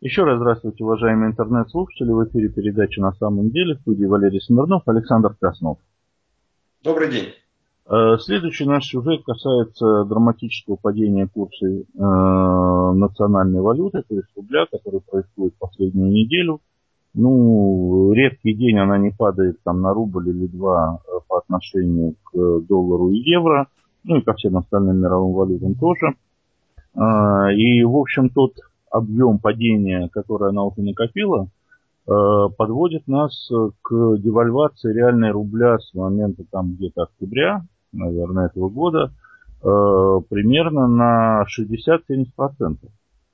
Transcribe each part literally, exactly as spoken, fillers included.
Еще раз здравствуйте, уважаемые интернет-слушатели. В эфире передача «На самом деле». В студии Валерий Смирнов, Александр Краснов. Добрый день. Следующий наш сюжет касается драматического падения курса э, национальной валюты, то есть рубля, который происходит последнюю неделю. Ну, редкий день она не падает там на рубль или два по отношению к доллару и евро, ну и ко всем остальным мировым валютам тоже. И, в общем, тот объем падения, который она уже накопила, подводит нас к девальвации реальной рубля с момента там где-то октября, наверное, этого года, примерно на шестьдесят-семьдесят процентов.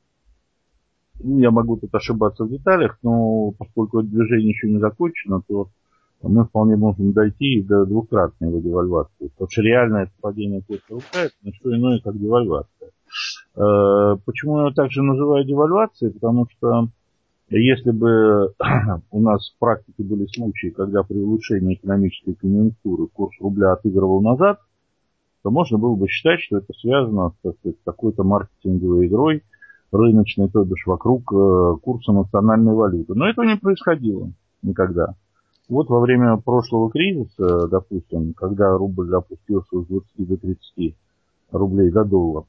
Я могу тут ошибаться в деталях, но поскольку это движение еще не закончено, то мы вполне можем дойти и до двукратной его девальвации. Потому что реальное это падение курса рубля — это не что иное, как девальвация. Почему я его также называю девальвацией? Потому что если бы у нас в практике были случаи, когда при улучшении экономической конъюнктуры курс рубля отыгрывал назад, то можно было бы считать, что это связано с какой-то маркетинговой игрой рыночной, то бишь вокруг курса национальной валюты. Но этого не происходило никогда. Вот во время прошлого кризиса, допустим, когда рубль опустился с двадцати до тридцати рублей за доллар,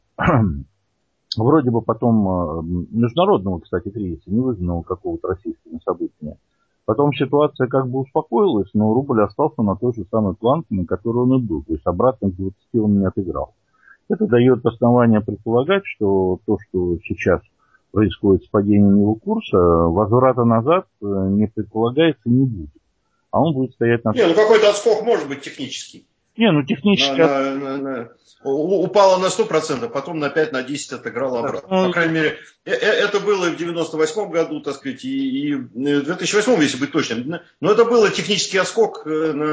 вроде бы потом международного, кстати, кризиса, не вызванного какого-то российского события. Потом ситуация как бы успокоилась, но рубль остался на той же самой планке, на которой он и был. То есть обратно к двадцати он не отыграл. Это дает основание предполагать, что то, что сейчас происходит с падением его курса, возврата назад не предполагается, не будет. А он будет стоять на... Не, ну какой-то отскок может быть технический. Не, ну технически... На, на, на, на... Упало на сто процентов, потом на пять-десять отыграло обратно. Да, ну... По крайней мере, это было и в девяносто восьмом году, так сказать, и в две тысячи восьмом, если быть точным. Но это было технический отскок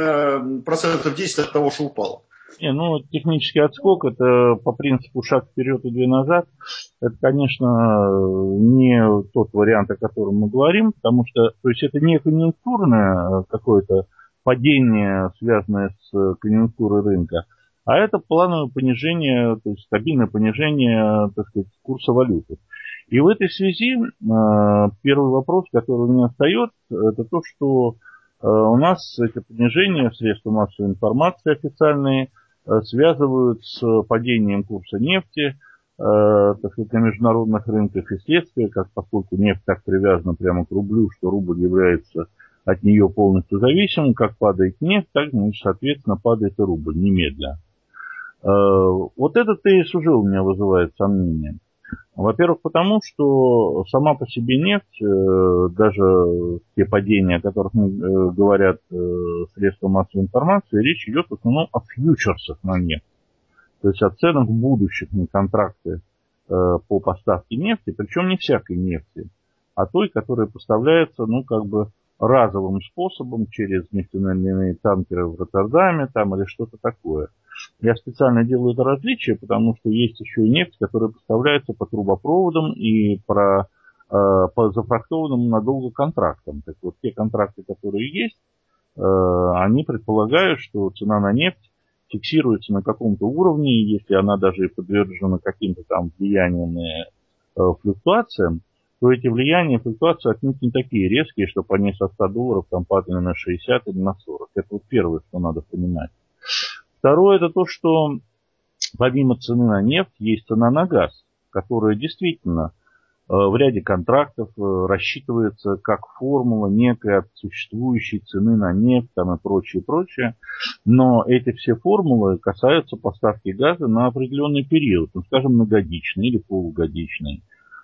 на процентов десять от того, что упало. Не, ну, технический отскок — это по принципу шаг вперед и две назад. Это, конечно, не тот вариант, о котором мы говорим, потому что, то есть, это не конъюнктурное какое-то падение, связанное с конъюнктурой рынка, а это плановое понижение, то есть стабильное понижение, так сказать, курса валюты. И в этой связи первый вопрос, который у меня встает, это то, что у нас эти понижения, средства массовой информации официальные, связывают с падением курса нефти, э, так сказать, на международных рынках, и следствие, как поскольку нефть так привязана прямо к рублю, что рубль является от нее полностью зависимым, как падает нефть, так, ну, соответственно, падает и рубль немедля. Э, вот этот тезис уже у меня вызывает сомнения. Во-первых, потому что сама по себе нефть, э, даже те падения, о которых э, говорят э, средства массовой информации, речь идет в основном о фьючерсах на нефть. То есть о ценах будущих на контракты э, по поставке нефти, причем не всякой нефти, а той, которая поставляется, ну, как бы разовым способом через нефтяные танкеры в Роттердаме там, или что-то такое. Я специально делаю это различие, потому что есть еще и нефть, которая поставляется по трубопроводам и про, э, по зафрахтованным надолго контрактам. Так вот, те контракты, которые есть, э, они предполагают, что цена на нефть фиксируется на каком-то уровне, если она даже подвержена каким-то там влияниям и э, флюктуациям, то эти влияния и флуктуации отнюдь не такие резкие, чтобы они со ста долларов там падали на шестьдесят или на сорок. Это вот первое, что надо понимать. Второе, это то, что помимо цены на нефть есть цена на газ, которая действительно э, в ряде контрактов э, рассчитывается как формула некой от существующей цены на нефть там, и прочее, прочее. Но эти все формулы касаются поставки газа на определенный период, ну, скажем, на годичный или полугодичный.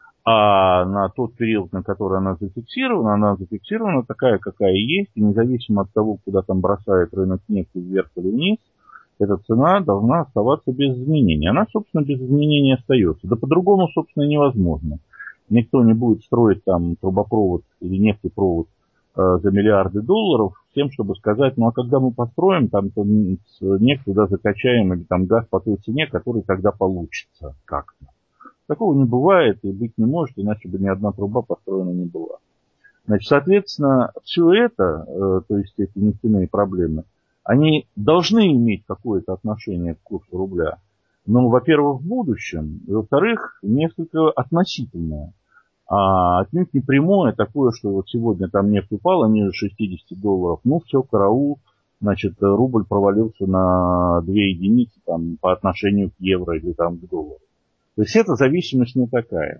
А на тот период, на который она зафиксирована, она зафиксирована такая, какая есть, и независимо от того, куда там бросает рынок нефти вверх или вниз, эта цена должна оставаться без изменений. Она, собственно, без изменений остается. Да по-другому, собственно, невозможно. Никто не будет строить там трубопровод или нефтепровод э, за миллиарды долларов с тем, чтобы сказать, ну а когда мы построим, там нефть туда закачаем, или там газ по той цене, который тогда получится как-то. Такого не бывает и быть не может, иначе бы ни одна труба построена не была. Значит, соответственно, все это, э, то есть эти нефтяные проблемы, они должны иметь какое-то отношение к курсу рубля. Но, во-первых, в будущем, и, во-вторых, несколько относительное. А отнюдь не прямое такое, что вот сегодня там нефть упала ниже шестидесяти долларов, ну все, караул, значит, рубль провалился на две единицы там, по отношению к евро или там, к доллару. То есть эта зависимость не такая.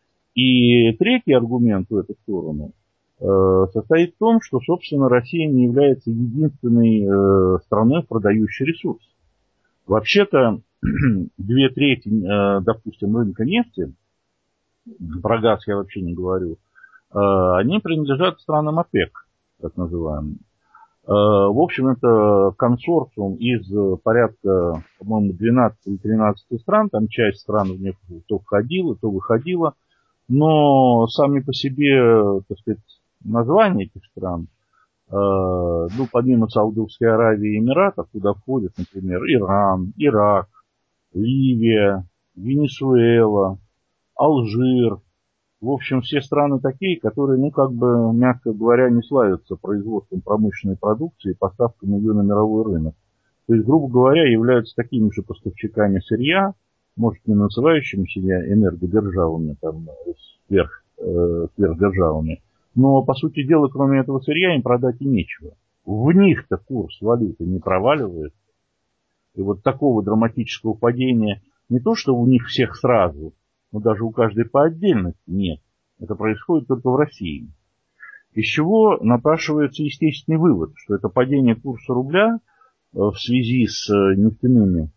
И третий аргумент в эту сторону э, состоит в том, что, собственно, Россия не является единственной э, страной, продающей ресурсы. Вообще-то, две трети, э, допустим, рынка нефти, про газ я вообще не говорю, э, они принадлежат странам ОПЕК, так называемым. Э, в общем, это консорциум из порядка, по-моему, двенадцати или тринадцати стран, там часть стран в них то входила, то выходила. Но сами по себе, так сказать, названия этих стран, э, ну, помимо Саудовской Аравии и Эмиратов, туда входят, например, Иран, Ирак, Ливия, Венесуэла, Алжир. В общем, все страны такие, которые, ну, как бы, мягко говоря, не славятся производством промышленной продукции и поставками ее на мировой рынок. То есть, грубо говоря, являются такими же поставщиками сырья, может, не называющими себя энергодержавами, там, сверх, э, сверхдержавами, но, по сути дела, кроме этого сырья им продать и нечего. В них-то курс валюты не проваливается. И вот такого драматического падения не то, что у них всех сразу, но даже у каждой по отдельности нет. Это происходит только в России. Из чего напрашивается естественный вывод, что это падение курса рубля в связи с нефтяными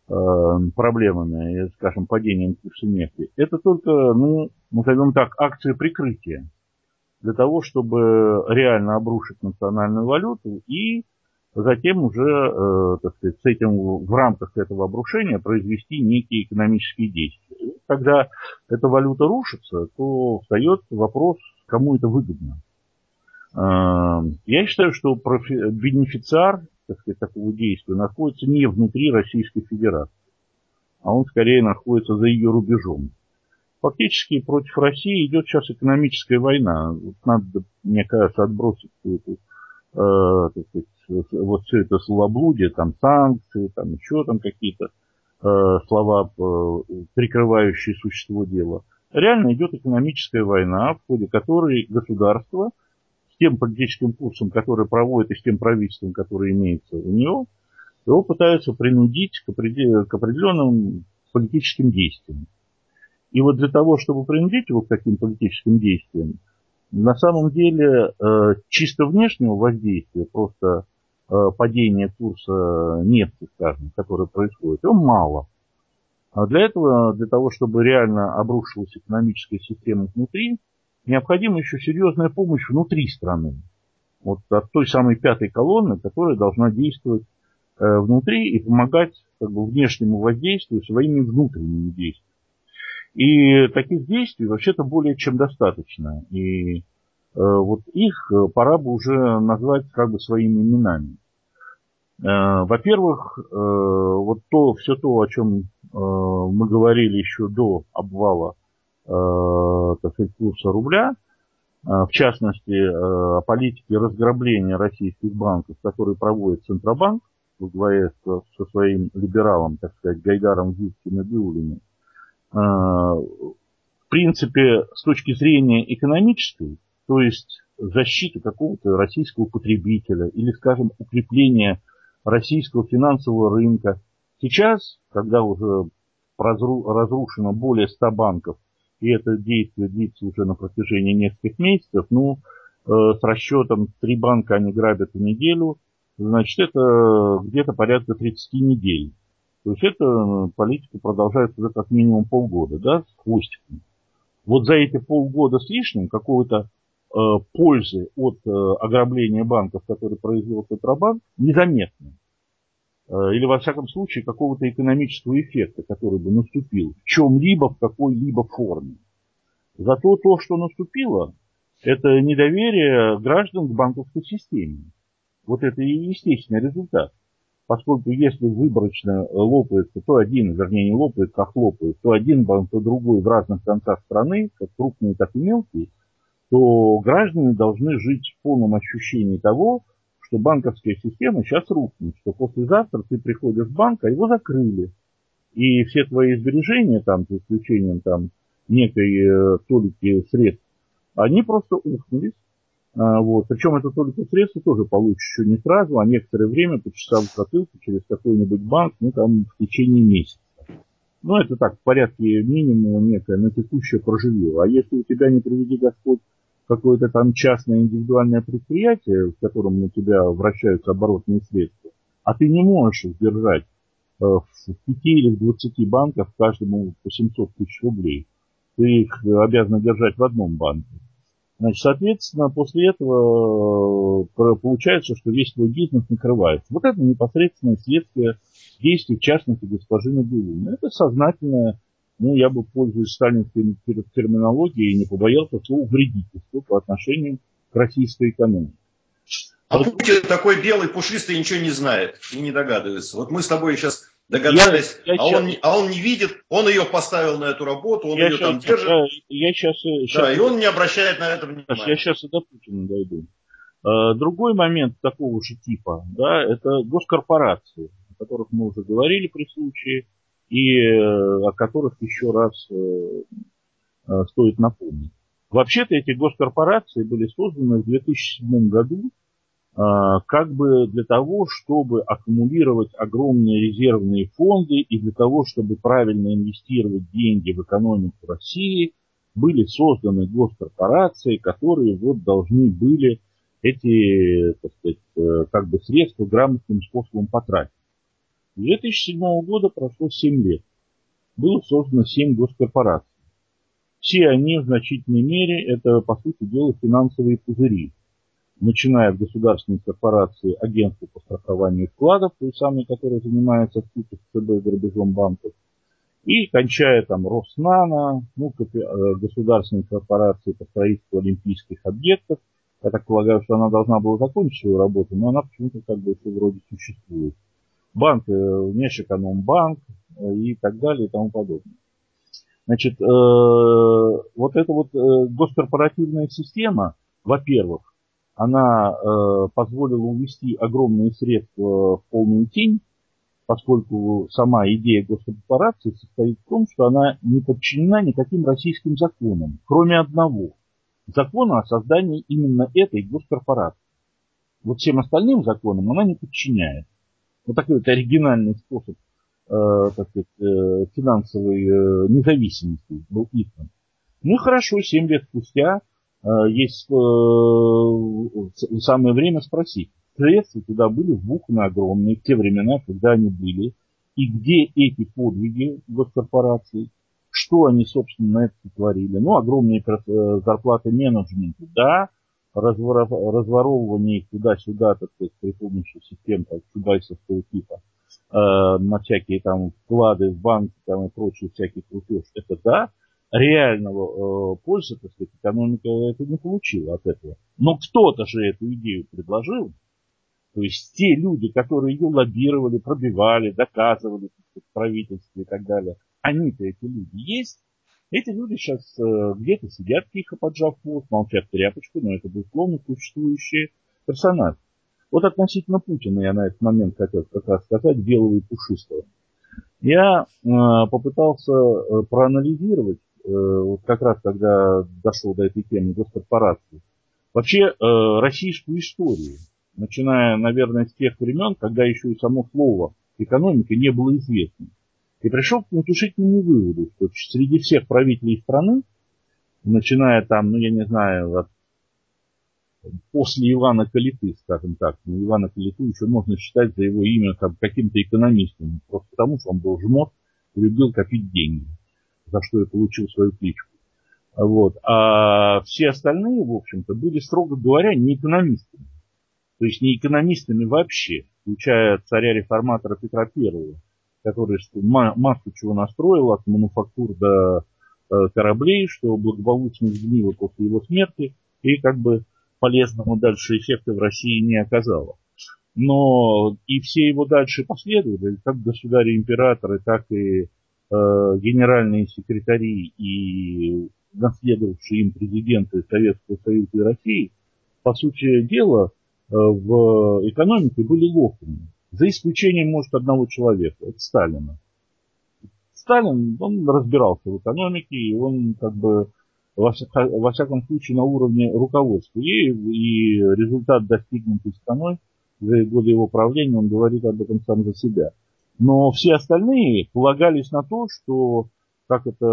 проблемами, скажем, падением курса нефти, это только, ну, назовем так, акция прикрытия для того, чтобы реально обрушить национальную валюту и затем уже, э, так сказать, с этим, в рамках этого обрушения произвести некие экономические действия. И когда эта валюта рушится, то встает вопрос, кому это выгодно. Э, я считаю, что профи, бенефициар, так сказать, такого действия находится не внутри Российской Федерации, а он скорее находится за ее рубежом. Фактически против России идет сейчас экономическая война. Вот надо, мне кажется, отбросить всю эту, э, так сказать, вот все это словоблудие, там санкции, там еще там какие-то э, слова, э, прикрывающие существо дела. Реально идет экономическая война, в ходе которой государство с тем политическим курсом, который проводит, и с тем правительством, которое имеется у него, его пытаются принудить к определенным политическим действиям. И вот для того, чтобы принудить его к таким политическим действиям, на самом деле чисто внешнего воздействия, просто падения курса нефти, скажем, которое происходит, его мало. А для этого, для того, чтобы реально обрушилась экономическая система внутри, необходима еще серьезная помощь внутри страны. Вот от той самой пятой колонны, которая должна действовать э, внутри и помогать как бы, внешнему воздействию своими внутренними действиями. И таких действий вообще-то более чем достаточно. И э, вот их пора бы уже назвать как бы своими именами. Э, во-первых, э, вот то, все то, о чем э, мы говорили еще до обвала э, так сказать, курса рубля, в частности, о политике разграбления российских банков, которые проводит Центробанк, во главе со своим либералом, так сказать, Гайдаром, Зюткиным и Биулиным. В принципе, с точки зрения экономической, то есть защиты какого-то российского потребителя или, скажем, укрепления российского финансового рынка, сейчас, когда уже разрушено более ста банков, и это действие длится уже на протяжении нескольких месяцев, ну, э, с расчетом три банка они грабят в неделю, значит, это где-то порядка тридцати недель. То есть эта политика продолжается уже как минимум полгода, да, с хвостиком. Вот за эти полгода с лишним какого-то э, пользы от э, ограбления банков, которые произвел Центробанк, незаметно. Или, во всяком случае, какого-то экономического эффекта, который бы наступил в чем-либо, в какой-либо форме. Зато то, что наступило, это недоверие граждан к банковской системе. Вот это и естественный результат. Поскольку если выборочно лопается то один, вернее не лопается, а хлопает, то один банк, то другой в разных концах страны, как крупные, так и мелкие, то граждане должны жить в полном ощущении того, что банковская система сейчас рухнет, что послезавтра ты приходишь в банк, а его закрыли. И все твои сбережения, там, за исключением там, некой э, толики средств, они просто ухнулись. А, вот. Причем это толика средств тоже получишь еще не сразу, а некоторое время, почесав затылку через какой-нибудь банк, ну там в течение месяца. Ну, это так, в порядке минимума некое на текущее проживее. А если у тебя, не приведи Господь, какое-то там частное индивидуальное предприятие, в котором на тебя вращаются оборотные средства, а ты не можешь их держать э, в пяти или в двадцати банках, каждому по семьсот тысяч рублей. Ты их обязан держать в одном банке. Значит, соответственно, после этого э, получается, что весь твой бизнес накрывается. Вот это непосредственное следствие действий, в частности, госпожи Набиуллиной. Это сознательное, ну, я бы, пользуясь сталинской терминологией, не побоялся слова вредительства по отношению к российской экономике. А Путин такой белый, пушистый, ничего не знает и не догадывается. Вот мы с тобой сейчас догадались, я, я а, сейчас... он, а он не видит, он ее поставил на эту работу, он я ее сейчас, там держит. Я, я сейчас, сейчас, да, и он не обращает на это внимания. Я сейчас и до Путина дойду. Другой момент такого же типа, да, это госкорпорации, о которых мы уже говорили при случае, и о которых еще раз стоит напомнить. Вообще-то эти госкорпорации были созданы в две тысячи седьмом году как бы для того, чтобы аккумулировать огромные резервные фонды и для того, чтобы правильно инвестировать деньги в экономику России, были созданы госкорпорации, которые вот должны были эти, так сказать, как бы средства грамотным способом потратить. С две тысячи седьмого года прошло семь лет. Было создано семь госкорпораций. Все они в значительной мере, это, по сути дела, финансовые пузыри. Начиная от государственной корпорации агентства по страхованию вкладов, той самой, которая занимается в ЦБ грабежом банков, и кончая там Роснано, ну, государственной корпорации по строительству олимпийских объектов. Я так полагаю, что она должна была закончить свою работу, но она почему-то как бы еще вроде существует. Банк, Внешэкономбанк и так далее и тому подобное. Значит, э, вот эта вот э, госкорпоративная система, во-первых, она э, позволила увести огромные средства в полную тень, поскольку сама идея госкорпорации состоит в том, что она не подчинена никаким российским законам, кроме одного – закона о создании именно этой госкорпорации. Вот всем остальным законам она не подчиняет. Вот такой вот оригинальный способ э, так сказать, э, финансовой э, независимости был избран. Ну и хорошо, семь лет спустя э, есть э, самое время спросить. Средства туда были вбуханы огромные в те времена, когда они были. И где эти подвиги госкорпораций? Что они, собственно, на это творили? Ну, огромные зарплаты менеджменту, да, разворовывание их туда-сюда, так сказать, при помощи систем как чубайсовского типа, э, на всякие там вклады в банки там, и прочие всякие крутеж, это да. Реального э, пользы, так сказать, экономика это не получила от этого. Но кто-то же эту идею предложил. То есть те люди, которые ее лоббировали, пробивали, доказывали в правительстве и так далее, они-то эти люди есть. Эти люди сейчас э, где-то сидят тихо, поджав хвост, молчат тряпочку, но это, безусловно, существующие персонажи. Вот относительно Путина я на этот момент хотел как раз сказать белого и пушистого. Я э, попытался э, проанализировать, э, вот как раз когда дошел до этой темы госкорпорации, вообще э, российскую историю. Начиная, наверное, с тех времен, когда еще и само слово экономика не было известно. И пришел к утешительному выводу, что среди всех правителей страны, начиная там, ну я не знаю, от, после Ивана Калиты, скажем так, ну Ивана Калиту еще можно считать за его имя там, каким-то экономистом, просто потому что он был жмот и любил копить деньги, за что и получил свою кличку. Вот. А все остальные, в общем-то, были, строго говоря, не экономистами. То есть не экономистами вообще, включая царя-реформатора Петра Первого, который массу чего настроил, от мануфактур до э, кораблей, что благополучно сгнило после его смерти и как бы полезного дальше эффекта в России не оказало. Но и все его дальше последователи, как государи-императоры, так и э, генеральные секретари и наследовавшие им президенты Советского Союза и России, по сути дела, в экономике были лохами. За исключением, может, одного человека, это Сталина. Сталин, он разбирался в экономике, и он как бы во, во всяком случае на уровне руководства. И, и результат, достигнутый страной за годы его правления, он говорит об этом сам за себя. Но все остальные полагались на то, что, как это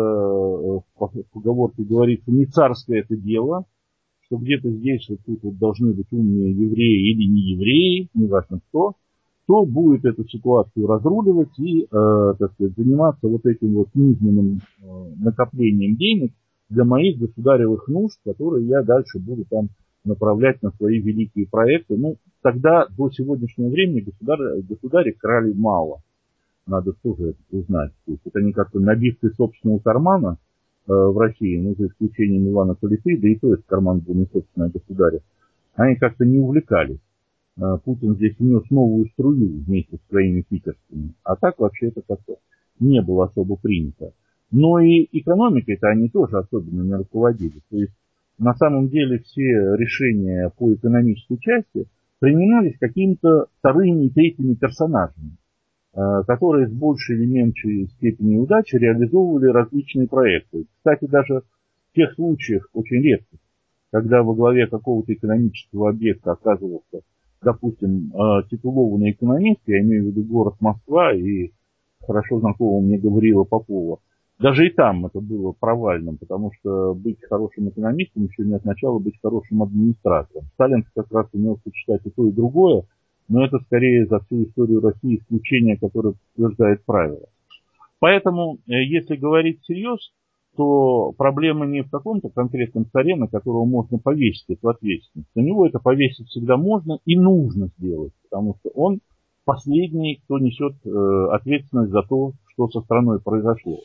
в поговорке говорится, не царское это дело, что где-то здесь вот тут вот должны быть умные евреи или не евреи, неважно кто, кто будет эту ситуацию разруливать и, э, так сказать, заниматься вот этим вот низменным э, накоплением денег для моих государевых нужд, которые я дальше буду там направлять на свои великие проекты. Ну, тогда до сегодняшнего времени государи, государи крали мало. Надо тоже это узнать. То есть это они как-то набивцы собственного кармана э, в России, ну, за исключением Ивана Калиты, да и то есть карман был не собственный государя, они как-то не увлекались. Э, Путин здесь внес новую струю вместе с своими питерскими. А так вообще это как-то не было особо принято. Но и экономикой-то они тоже особенно не руководили. То есть на самом деле все решения по экономической части принимались какими-то вторыми и третьими персонажами, которые с большей или меньшей степенью удачи реализовывали различные проекты. Кстати, даже в тех случаях, очень редко, когда во главе какого-то экономического объекта оказывался, допустим, титулованный экономист, я имею в виду город Москва и хорошо знакомого мне Гавриила Попова, даже и там это было провальным, потому что быть хорошим экономистом еще не означало быть хорошим администратором. Сталин как раз умел сочетать и то, и другое, но это скорее за всю историю России исключение, которое подтверждает правила. Поэтому, если говорить всерьез, то проблема не в каком-то конкретном царе, на которого можно повесить эту ответственность. На него это повесить всегда можно и нужно сделать, потому что он последний, кто несет ответственность за то, что со страной произошло.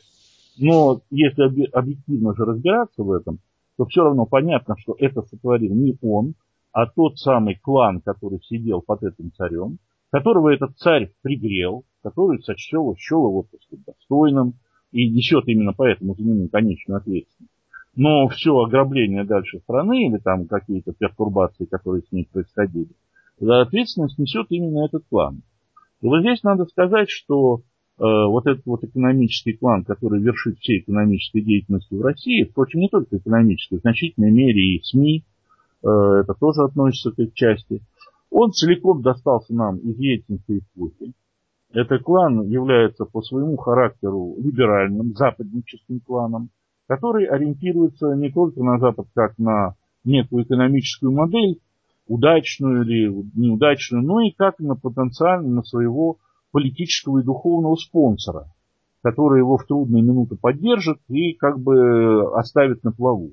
Но если объективно же разбираться в этом, то все равно понятно, что это сотворил не он, а тот самый клан, который сидел под этим царем, которого этот царь пригрел, который сочтел, счел его, так сказать, достойным и несет именно поэтому за него конечную ответственность. Но все ограбление дальше страны или там какие-то пертурбации, которые с ней происходили, ответственность несет именно этот клан. И вот здесь надо сказать, что э, вот этот вот экономический клан, который вершит всей экономической деятельностью в России, впрочем, не только экономической, в значительной мере и СМИ, э, это тоже относится к их части, он целиком достался нам из ельцинской эпохи. Этот клан является по своему характеру либеральным, западническим кланом, который ориентируется не только на Запад как на некую экономическую модель, удачную или неудачную, но и как на потенциально на своего политического и духовного спонсора, который его в трудные минуты поддержит и как бы оставит на плаву.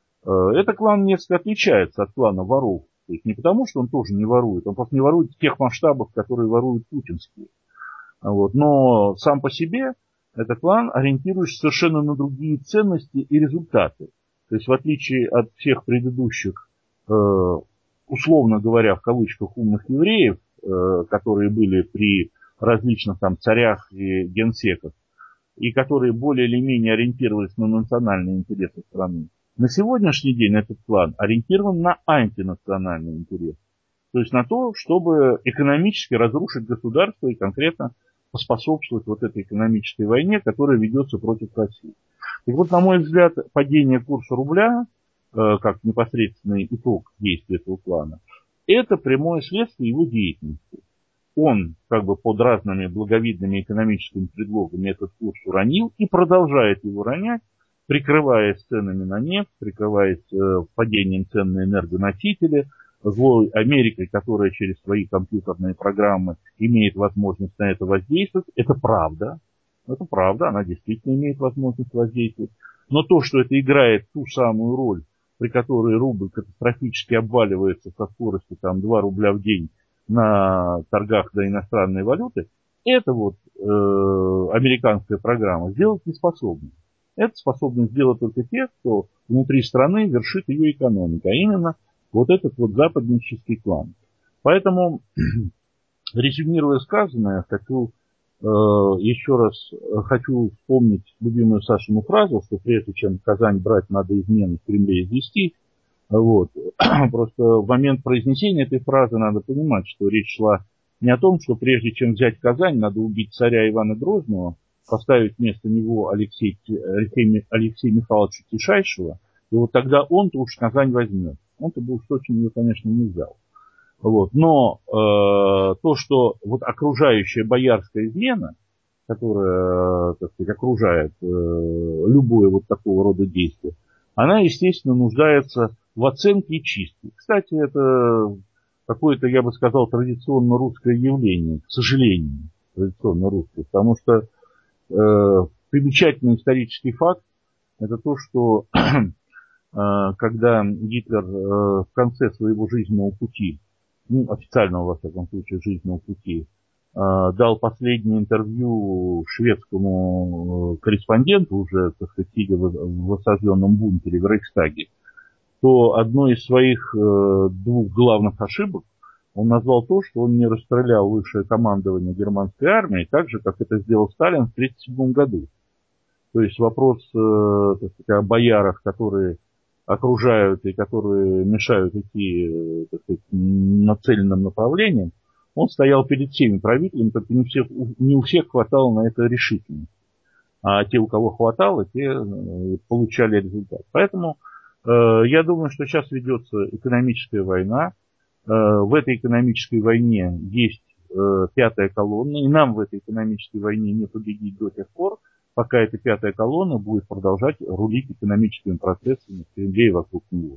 Этот клан несколько отличается от клана воров. То есть не потому, что он тоже не ворует, он просто не ворует в тех масштабах, которые воруют путинские. Вот. Но сам по себе этот клан ориентируется совершенно на другие ценности и результаты. То есть в отличие от всех предыдущих, э, условно говоря, в кавычках умных евреев, э, которые были при различных там царях и генсеках, и которые более или менее ориентировались на национальные интересы страны, на сегодняшний день этот клан ориентирован на антинациональные интересы. То есть на то, чтобы экономически разрушить государство и конкретно поспособствовать вот этой экономической войне, которая ведется против России. И вот, на мой взгляд, падение курса рубля, э, как непосредственный итог действия этого клана, это прямое следствие его деятельности. Он как бы под разными благовидными экономическими предлогами этот курс уронил и продолжает его ронять, прикрываясь ценами на нефть, прикрываясь э, падением цен на энергоносители, злой Америкой, которая через свои компьютерные программы имеет возможность на это воздействовать. Это правда. Это правда, она действительно имеет возможность воздействовать. Но то, что это играет ту самую роль, при которой рубль катастрофически обваливается со скоростью там, два рубля в день на торгах за иностранные валюты, это вот э, американская программа сделать не способна. Это способны сделать только те, кто внутри страны вершит ее экономику, а именно вот этот вот западнический клан. Поэтому, резюмируя сказанное, хочу э, еще раз хочу вспомнить любимую Сашину фразу, что прежде чем Казань брать, надо измены в Кремле извести. Вот. Просто в момент произнесения этой фразы надо понимать, что речь шла не о том, что прежде чем взять Казань, надо убить царя Ивана Грозного, поставить вместо него Алексей, Алексей, Алексея Михайловича Тишайшего, и вот тогда он-то уж Казань возьмет. Он-то бы уж точно ее, конечно, не взял. Вот. Но э, то, что вот окружающая боярская измена, которая, так сказать, окружает э, любое вот такого рода действие, она, естественно, нуждается в оценке и чистке. Кстати, это какое-то, я бы сказал, традиционно русское явление, к сожалению, традиционно русское, потому что э, примечательный исторический факт это то, что э, когда Гитлер э, в конце своего жизненного пути, ну, официального, во всяком случае, жизненного пути, дал последнее интервью шведскому корреспонденту, уже, так сказать, сидя в осажденном бункере в Рейхстаге, то одной из своих двух главных ошибок он назвал то, что он не расстрелял высшее командование германской армии, так же, как это сделал Сталин в тысяча девятьсот тридцать седьмом году. То есть вопрос, так сказать, о боярах, которые окружают и которые мешают идти, так сказать, нацеленным направлением, он стоял перед всеми правителями, только не, всех, не у всех хватало на это решительности. А те, у кого хватало, те получали результат. Поэтому э, я думаю, что сейчас ведется экономическая война. Э, в этой экономической войне есть э, пятая колонна, и нам в этой экономической войне не победить до тех пор, пока эта пятая колонна будет продолжать рулить экономическими процессами в Кремле и вокруг него.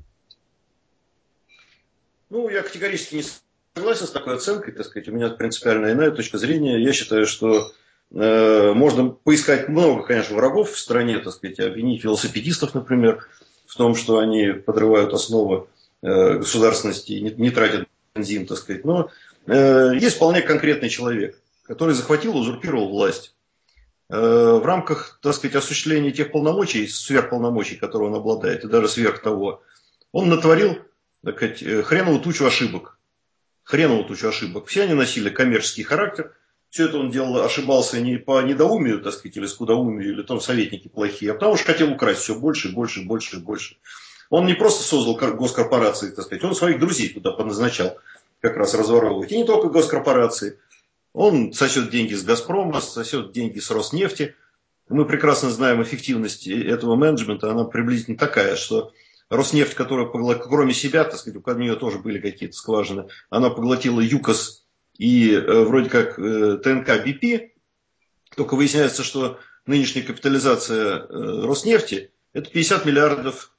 Ну, я категорически не согласен с такой оценкой, так сказать, у меня принципиально иная точка зрения. Я считаю, что э, можно поискать много, конечно, врагов в стране, так сказать, обвинить велосипедистов, например, в том, что они подрывают основы э, государственности и не, не тратят бензин, так сказать. Но э, есть вполне конкретный человек, который захватил, узурпировал власть. Э, в рамках, так сказать, осуществления тех полномочий, сверхполномочий, которые он обладает, и даже сверх того, он натворил, так сказать, хреновую тучу ошибок. Хреновую тучу ошибок. Все они носили коммерческий характер. Все это он делал, ошибался не по недоумию, так сказать, или скудоумию, или там советники плохие, а потому что хотел украсть все больше, больше, больше, больше. Он не просто создал госкорпорации, так сказать, он своих друзей туда поназначал как раз разворовывать. И не только госкорпорации. Он сосет деньги с «Газпрома», сосет деньги с «Роснефти». Мы прекрасно знаем эффективность этого менеджмента. Она приблизительно такая, что Роснефть, которая, кроме себя, так сказать, у нее тоже были какие-то скважины, она поглотила ЮКОС и э, вроде как э, ТНК Би Пи. Только выясняется, что нынешняя капитализация э, Роснефти это пятьдесят миллиардов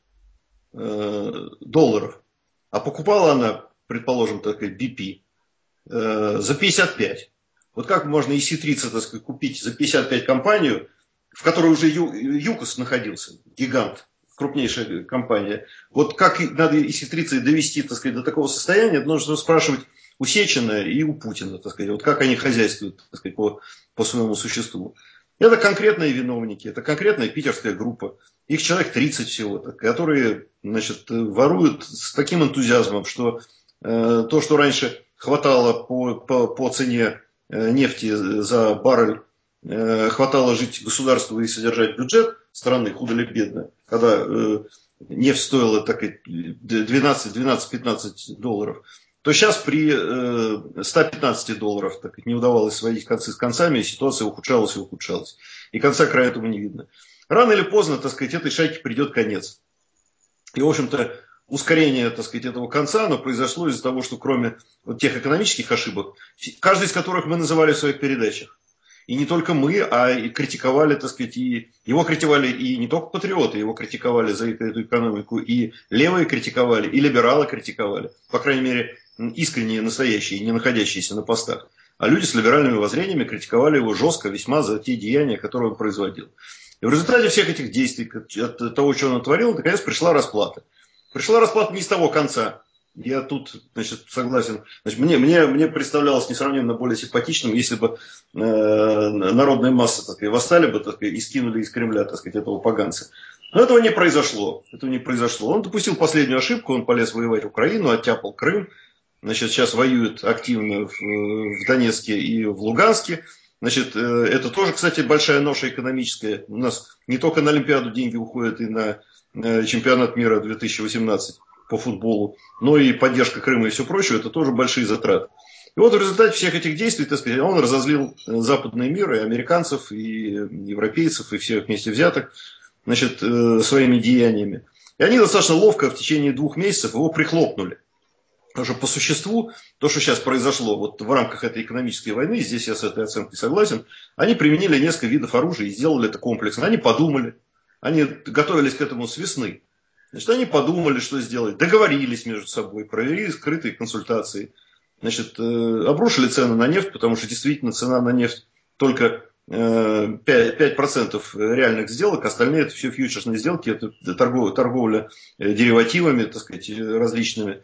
э, долларов. А покупала она, предположим, так сказать, Би Пи э, за пятьдесят пять. Вот как можно И Си тридцать, так сказать, купить за пятьдесят пять компанию, в которой уже Ю, ЮКОС находился, гигант, крупнейшая компания. Вот как надо И Си тридцать довести, так сказать, до такого состояния, нужно спрашивать у Сечина и у Путина, так сказать, вот как они хозяйствуют, так сказать, по, по своему существу. Это конкретные виновники, это конкретная питерская группа. Их человек тридцать всего, которые, значит, воруют с таким энтузиазмом, что э, то, что раньше хватало по, по, по цене нефти за баррель, э, хватало жить государству и содержать бюджет страны, худо ли бедно, когда э, нефть стоила так, двенадцать-пятнадцать долларов, то сейчас при э, ста пятнадцати долларах так, не удавалось сводить концы с концами, и ситуация ухудшалась и ухудшалась. И конца края этому не видно. Рано или поздно, так сказать, этой шайке придет конец. И, в общем-то, ускорение, так сказать, этого конца, оно произошло из-за того, что кроме вот тех экономических ошибок, каждый из которых мы называли в своих передачах, и не только мы, а и критиковали, так сказать, и его критиковали и не только патриоты, его критиковали за эту экономику, и левые критиковали, и либералы критиковали, по крайней мере, искренние, настоящие, не находящиеся на постах. А люди с либеральными воззрениями критиковали его жестко весьма за те деяния, которые он производил. И в результате всех этих действий, от того, что он натворил, наконец пришла расплата. Пришла расплата не с того конца. Я тут, значит, согласен. Значит, мне, мне, мне представлялось несравненно более симпатичным, если бы э, народная масса, так сказать, восстали бы, так сказать, и скинули из Кремля, так сказать, этого поганца. Но этого не произошло. Этого не произошло. Он допустил последнюю ошибку, он полез воевать в Украину, оттяпал Крым. Значит, сейчас воюет активно в, в Донецке и в Луганске. Значит, это тоже, кстати, большая ноша экономическая. У нас не только на Олимпиаду деньги уходят и на чемпионат мира две тысячи восемнадцать по футболу, но и поддержка Крыма и все прочее, это тоже большие затраты. И вот в результате всех этих действий, так сказать, он разозлил западный мир, и американцев, и европейцев, и всех вместе взятых, значит, своими деяниями. И они достаточно ловко в течение двух месяцев его прихлопнули. Потому что по существу, то, что сейчас произошло вот в рамках этой экономической войны, здесь я с этой оценкой согласен, они применили несколько видов оружия и сделали это комплексно. Они подумали, они готовились к этому с весны. Значит, они подумали, что сделать, договорились между собой, провели скрытые консультации. Значит, обрушили цены на нефть, потому что действительно цена на нефть только пять процентов реальных сделок, остальные это все фьючерсные сделки, это торговля, торговля деривативами, так сказать, различными,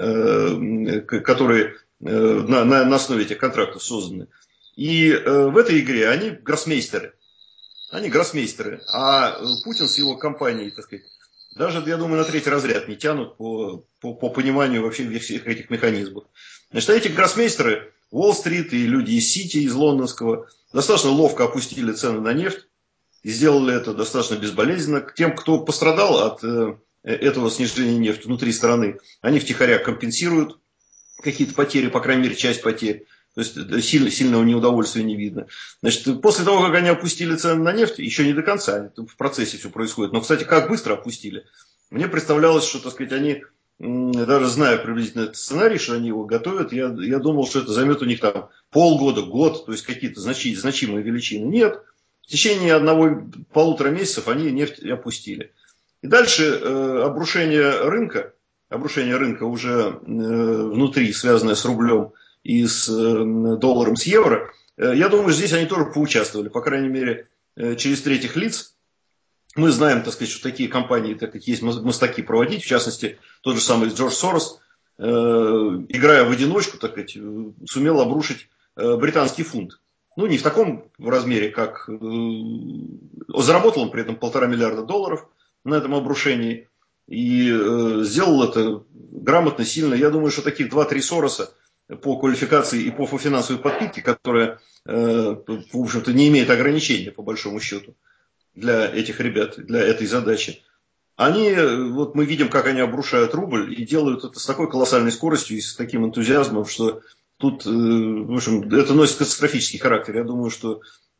которые на, на, на основе этих контрактов созданы. И в этой игре они гроссмейстеры. Они гроссмейстеры. А Путин с его компанией, так сказать, даже, я думаю, на третий разряд не тянут по, по, по пониманию вообще всех этих механизмов. Значит, эти гроссмейстеры, Уолл-стрит и люди из Сити, из лондонского, достаточно ловко опустили цены на нефть и сделали это достаточно безболезненно. К тем, кто пострадал от э, этого снижения нефти внутри страны, они втихаря компенсируют какие-то потери, по крайней мере, часть потерь. То есть сильно, сильного неудовольствия не видно. Значит, после того, как они опустили цены на нефть, еще не до конца, это в процессе все происходит. Но, кстати, как быстро опустили. Мне представлялось, что, так сказать, они, даже зная приблизительно этот сценарий, что они его готовят, я, я думал, что это займет у них там полгода, год, то есть какие-то значи, значимые величины. Нет. В течение одного-полутора месяцев они нефть опустили. И дальше э, обрушение рынка, обрушение рынка уже э, внутри, связанное с рублем, и с долларом, с евро, я думаю, здесь они тоже поучаствовали, по крайней мере, через третьих лиц. Мы знаем, так сказать, что такие компании, так как есть мастаки проводить, в частности, тот же самый Джордж Сорос, играя в одиночку, так сказать, сумел обрушить британский фунт. Ну, не в таком размере, как... Заработал он при этом полтора миллиарда долларов на этом обрушении. И сделал это грамотно, сильно. Я думаю, что таких два-три Сороса по квалификации и по финансовой подпитке, которая, в общем-то, не имеет ограничения, по большому счету, для этих ребят, для этой задачи. Они, вот мы видим, как они обрушают рубль и делают это с такой колоссальной скоростью и с таким энтузиазмом, что тут, в общем, это носит катастрофический характер. Я думаю, что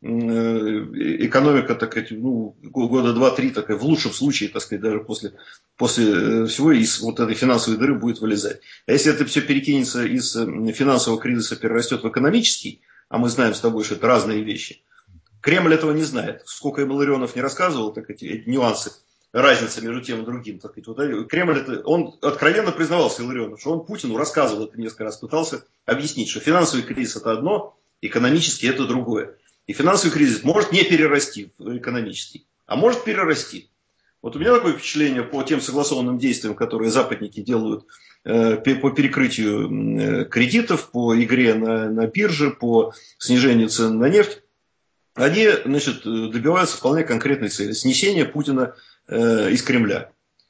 экономика, так сказать, ну, года два-три, так сказать, в лучшем случае, так сказать, даже после, после всего из вот этой финансовой дыры будет вылезать. А если это все перекинется из финансового кризиса, перерастет в экономический, а мы знаем с тобой, что это разные вещи, Кремль этого не знает. Сколько им Илларионов не рассказывал, так эти, эти нюансы, разница между тем и другим. Так сказать, вот, Кремль, это, он откровенно признавался, Илларионов, что он Путину рассказывал это несколько раз, пытался объяснить, что финансовый кризис это одно, экономический это другое. И финансовый кризис может не перерасти в экономический, а может перерасти. Вот у меня такое впечатление по тем согласованным действиям, которые западники делают э, по перекрытию э, кредитов, по игре на, на бирже, по снижению цен на нефть. Они, значит, добиваются вполне конкретной цели – снесения Путина э, из Кремля.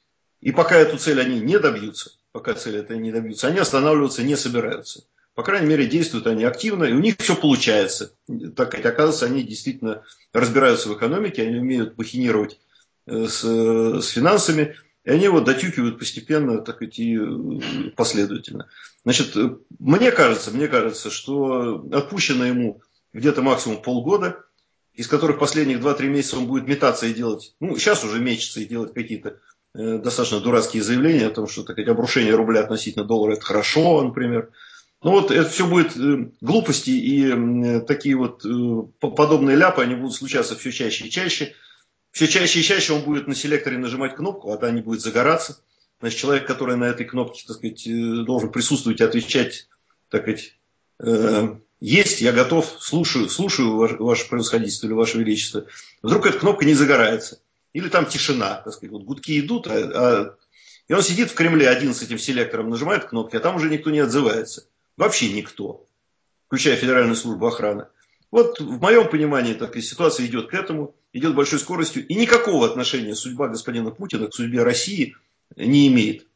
И пока эту цель они не добьются, пока цель этой не добьются, они останавливаться не собираются. По крайней мере, действуют они активно, и у них все получается. Так как, оказывается, они действительно разбираются в экономике, они умеют махинировать с, с финансами, и они его дотюкивают постепенно, так сказать, и последовательно. Значит, мне кажется, мне кажется, что отпущено ему где-то максимум полгода, из которых последних два-три месяца он будет метаться и делать, ну, сейчас уже мечется и делать какие-то э, достаточно дурацкие заявления о том, что, так сказать, обрушение рубля относительно доллара это хорошо, например. Ну вот это все будет э, глупости и э, такие вот э, подобные ляпы, они будут случаться все чаще и чаще. Все чаще и чаще он будет на селекторе нажимать кнопку, а та не будет загораться. Значит, человек, который на этой кнопке, так сказать, э, должен присутствовать и отвечать, так сказать, э, есть, я готов, слушаю, слушаю ваше, ваше превосходительство или ваше величество. Вдруг эта кнопка не загорается. Или там тишина, так сказать, вот гудки идут, а, а... и он сидит в Кремле один с этим селектором, нажимает кнопки, а там уже никто не отзывается. Вообще никто, включая Федеральную службу охраны. Вот в моем понимании такая ситуация идет к этому, идет большой скоростью, и никакого отношения судьба господина Путина к судьбе России не имеет.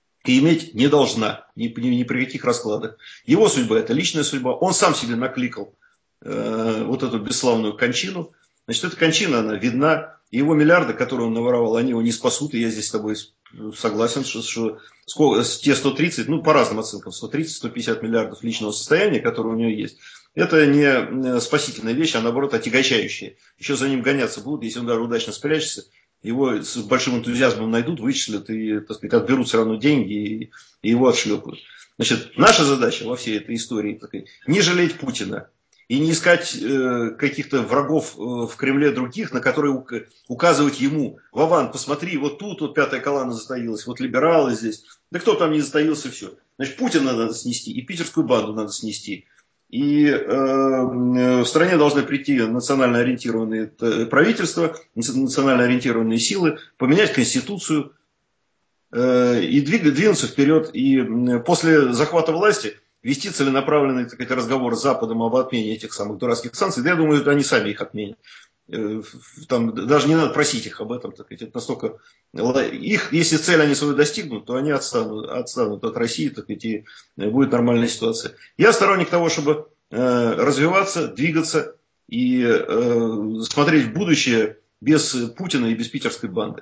И иметь не должна, ни, ни, ни при каких раскладах. Его судьба – это личная судьба. Он сам себе накликал э, вот эту бесславную кончину. Значит, эта кончина, она видна. его миллиарды, которые он наворовал, они его не спасут, и я здесь с тобой согласен, что, что сколько, те сто тридцать, ну, по разным оценкам, сто тридцать - сто пятьдесят миллиардов личного состояния, которое у него есть, это не спасительная вещь, а наоборот отягощающая. Еще за ним гоняться будут, если он даже удачно спрячется, его с большим энтузиазмом найдут, вычислят и, так сказать, отберут все равно деньги и, и его отшлепают. Значит, наша задача во всей этой истории, так сказать, не жалеть Путина и не искать э, каких-то врагов э, в Кремле других, на которые ук- указывать ему: Вован, посмотри, вот тут вот пятая колонна затаилась, вот либералы здесь. Да кто там не затаился, все. Значит, Путина надо снести, и питерскую банду надо снести. И э, в стране должны прийти национально ориентированные правительства, национально ориентированные силы, поменять конституцию э, и двиг, двинуться вперед. И после захвата власти вести целенаправленный, так сказать, разговор с Западом об отмене этих самых дурацких санкций. Да, я думаю, они сами их отменят. Там даже не надо просить их об этом, так сказать, это настолько их, если цель они свою достигнут, то они отстанут, отстанут от России, так сказать, и будет нормальная ситуация. Я сторонник того, чтобы э, развиваться, двигаться и э, смотреть в будущее без Путина и без питерской банды.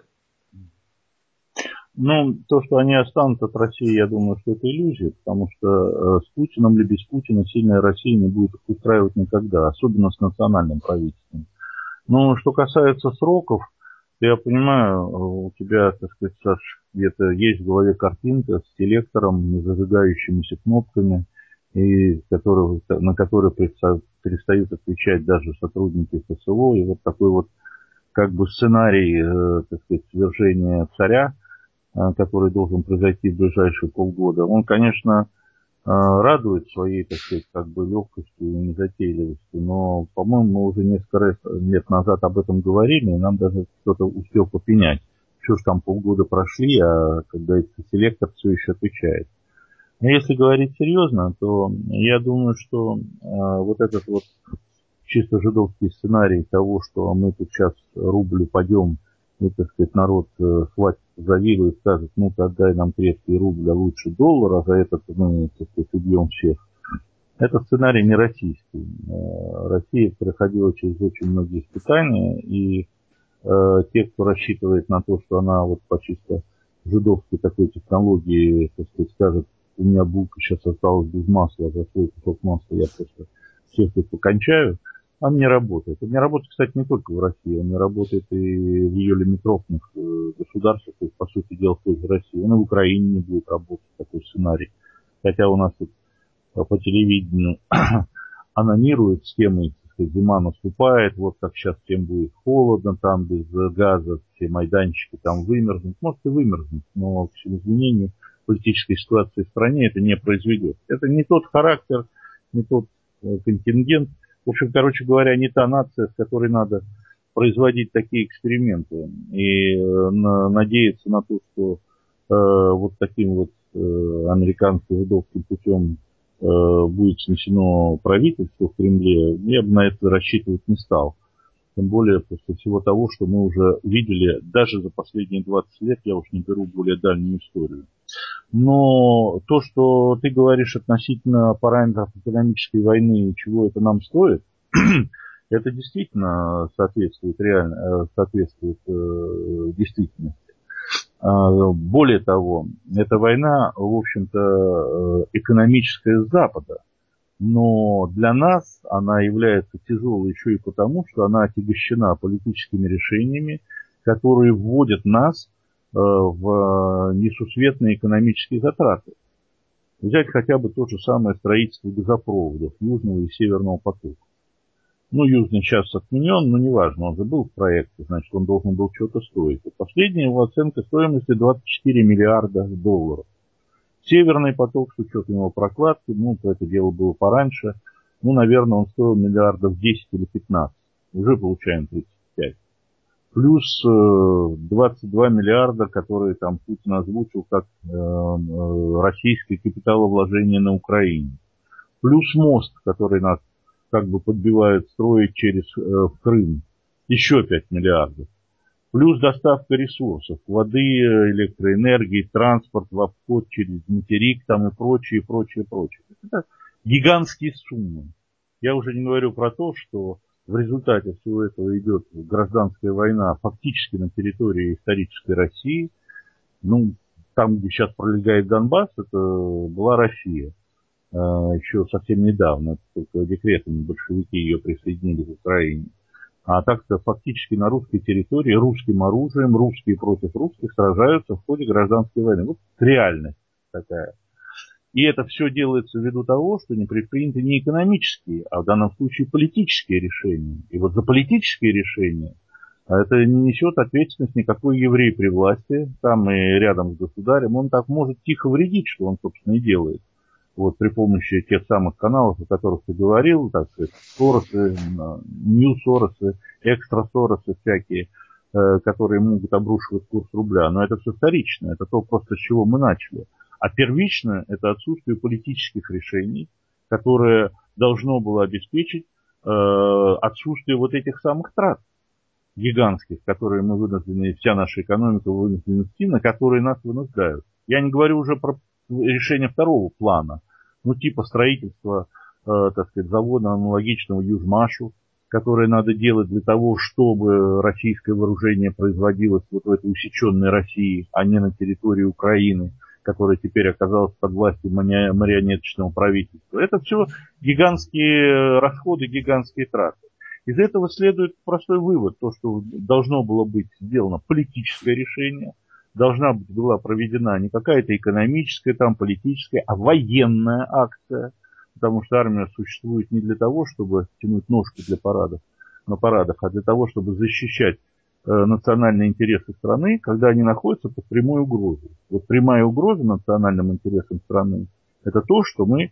Ну, то, что они останутся от России, я думаю, что это иллюзия, потому что э, с Путиным или без Путина сильная Россия не будет устраивать никогда, особенно с национальным правительством. Но что касается сроков, я понимаю, у тебя, так сказать, Саш, где-то есть в голове картинка с селектором, не зажигающимися кнопками, и который, на которые перестают отвечать даже сотрудники ФСО, и вот такой вот как бы сценарий, так сказать, свержения царя, который должен произойти в ближайшие полгода, он, конечно, радует своей, так сказать, как бы легкостью и незатейливостью, но, по-моему, мы уже несколько лет назад об этом говорили, и нам даже кто-то успел попенять. Что ж там полгода прошли, а когда этот селектор все еще отвечает. Но если говорить серьезно, то я думаю, что э, вот этот вот чисто жидовский сценарий того, что мы тут сейчас рубль упадем, и, так сказать, народ э, схватит за вилы и скажет: ну-ка, отдай нам крепкий рубль, а лучше доллар, а за это мы, так сказать, убьем всех. Это сценарий не российский. Э, Россия проходила через очень многие испытания, и э, те, кто рассчитывает на то, что она вот по чисто жидовской такой технологии, так сказать, скажет: у меня булка сейчас осталась без масла, за свой кусок масла я просто всех тут покончаю, он не работает. Он не работает, кстати, не только в России, он не работает и в ее лимитрофных государствах, то есть, по сути дела, в той же России. Он и в Украине не будет работать, такой сценарий. Хотя у нас тут по телевидению анонируют с темой, так сказать, зима наступает, вот как сейчас всем будет холодно, там без газа, все майданчики там вымерзнут. Может и вымерзнут, но, к изменению политической ситуации в стране это не произведет. Это не тот характер, не тот контингент. В общем, короче говоря, не та нация, с которой надо производить такие эксперименты. И э, на, надеяться на то, что э, вот таким вот э, американским жидовским путем э, будет снесено правительство в Кремле, я бы на это рассчитывать не стал. Тем более после всего того, что мы уже видели даже за последние двадцать лет, я уж не беру более дальнюю историю. Но то, что ты говоришь относительно параметров экономической войны и чего это нам стоит, это действительно соответствует реально, соответствует э, действительности. Более того, эта война, в общем-то, экономическая с Запада. Но для нас она является тяжелой еще и потому, что она отягощена политическими решениями, которые вводят нас в несусветные экономические затраты. Взять хотя бы то же самое строительство газопроводов Южного и Северного потока. Ну, Южный сейчас отменен, но неважно, он же был в проекте, значит, он должен был что-то стоить. И последняя его оценка стоимости двадцать четыре миллиарда долларов. Северный поток, с учетом его прокладки, ну, это дело было пораньше, ну, наверное, он стоил миллиардов десять или пятнадцать. Уже получаем тридцать пять. Плюс двадцать два миллиарда, которые там Путин озвучил как э, российское капиталовложение на Украине. Плюс мост, который нас как бы подбивают строить через э, в Крым. Еще пять миллиардов. Плюс доставка ресурсов, воды, электроэнергии, транспорт в обход через материк там и прочее, прочее, прочее. Это гигантские суммы. Я уже не говорю про то, что В результате всего этого идет гражданская война фактически на территории исторической России. Ну, там, где сейчас пролегает Донбасс, это была Россия. Еще совсем недавно, только декретами большевики ее присоединили к Украине. А так-то фактически на русской территории русским оружием, русские против русских сражаются в ходе гражданской войны. Вот реальность такая. И это все делается ввиду того, что не предприняты не экономические, а в данном случае политические решения. И вот за политические решения это не несет ответственность никакой еврей при власти, там и рядом с государем. Он так может тихо вредить, что он, собственно, и делает. Вот при помощи тех самых каналов, о которых ты говорил, так сказать, Соросы, Нью-Соросы, Экстра-Соросы всякие, э, которые могут обрушивать курс рубля. Но это все вторично, это то просто с чего мы начали. А первично это отсутствие политических решений, которое должно было обеспечить э, отсутствие вот этих самых трат гигантских, которые мы вынуждены, вся наша экономика вынуждена нести, на которые нас вынуждают. Я не говорю уже про решение второго плана, ну типа строительства, э, так сказать, завода аналогичного Южмашу, которое надо делать для того, чтобы российское вооружение производилось вот в этой усеченной России, а не на территории Украины, которая теперь оказалась под властью марионеточного правительства. Это все гигантские расходы, гигантские траты. Из этого следует простой вывод, то, что должно было быть сделано политическое решение, должна быть была проведена не какая-то экономическая, там, политическая, а военная акция, потому что армия существует не для того, чтобы тянуть ножки для парадов, на парадах, а для того, чтобы защищать э, национальные интересы страны, когда они находятся под прямой угрозой. Вот прямая угроза национальным интересам страны – это то, что мы э,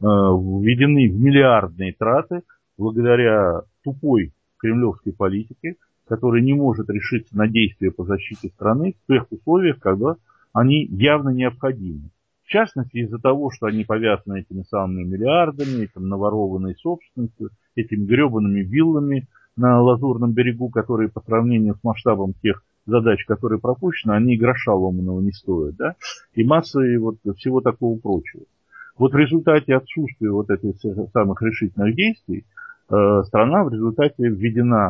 введены в миллиардные траты благодаря тупой кремлевской политике, который не может решиться на действия по защите страны в тех условиях, когда они явно необходимы. В частности, из-за того, что они повязаны этими самыми миллиардами, этим наворованной собственностью, этими гребаными виллами на Лазурном берегу, которые по сравнению с масштабом тех задач, которые пропущены, они и гроша ломаного не стоят, да? И массой вот всего такого прочего. Вот в результате отсутствия вот этих самых решительных действий э, страна в результате введена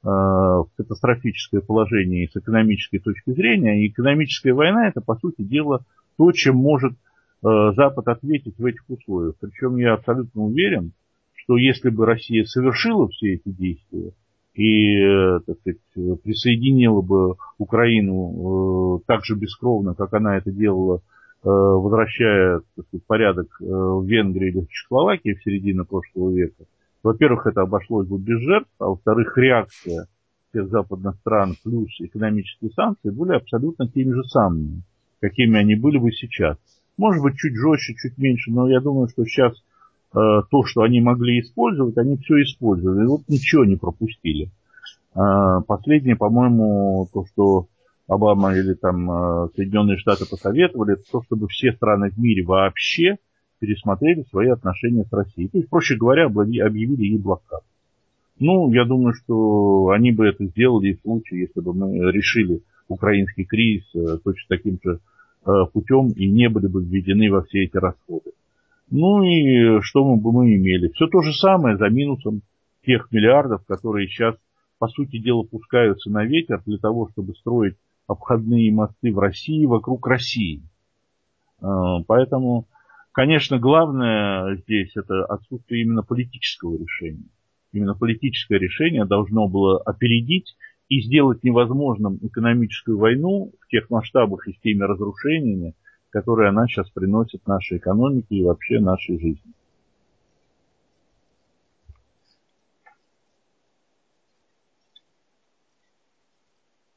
в катастрофическое положение с экономической точки зрения. И экономическая война – это, по сути дела, то, чем может Запад ответить в этих условиях. Причем я абсолютно уверен, что если бы Россия совершила все эти действия и, так сказать, присоединила бы Украину так же бескровно, как она это делала, возвращая, так сказать, порядок в Венгрии или в Чехословакии в середине прошлого века, во-первых, это обошлось бы без жертв, а во-вторых, реакция всех западных стран плюс экономические санкции были абсолютно теми же самыми, какими они были бы сейчас. Может быть, чуть жестче, чуть меньше, но я думаю, что сейчас э, то, что они могли использовать, они все использовали. И вот ничего не пропустили. Э, последнее, по-моему, то, что Обама или там э, Соединенные Штаты посоветовали, это то, чтобы все страны в мире вообще пересмотрели свои отношения с Россией. То есть, проще говоря, объявили ей блокаду. Ну, я думаю, что они бы это сделали и в случае, если бы мы решили украинский кризис точно таким же путем и не были бы введены во все эти расходы. Ну и что мы бы мы имели? Все то же самое за минусом тех миллиардов, которые сейчас, по сути дела, пускаются на ветер для того, чтобы строить обходные мосты в России вокруг России. Поэтому, конечно, главное здесь это отсутствие именно политического решения. Именно политическое решение должно было опередить и сделать невозможным экономическую войну в тех масштабах и с теми разрушениями, которые она сейчас приносит нашей экономике и вообще нашей жизни.